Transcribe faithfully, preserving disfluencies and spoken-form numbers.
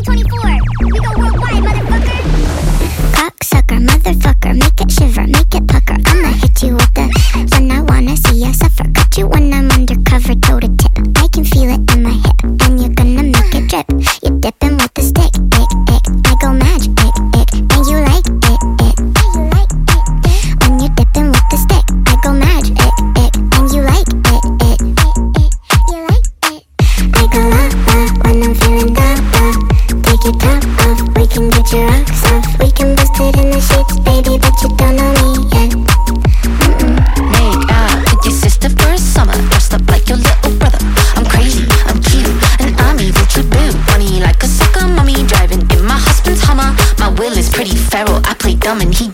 twenty twenty-four. We go worldwide, motherfucker. Cocksucker, motherfucker, make it shiver, make it pucker. I'ma hit you with the when I wanna see ya suffer. Got you when I'm undercover, toe to tip. I can feel it in my hip, and you're gonna make it drip. You're dipping with the stick, ick, ick. I go magic, ick, ick, and you like it, ick. You like it, ick. When you're dipping with the stick, I go magic, ick, ick, and you like it, ick, ick, ick. You like it. I go la la when I'm feeling da da. Take your top off, we can get your rocks off. We can bust it in the sheets, baby, but you don't know me yet. Mm-mm. Make out with your sister for a summer, dressed up like your little brother. I'm crazy, I'm cute, and I'm evil to boot. Funny like a sucker mommy, driving in my husband's Hummer. My will is pretty feral, I play dumb and he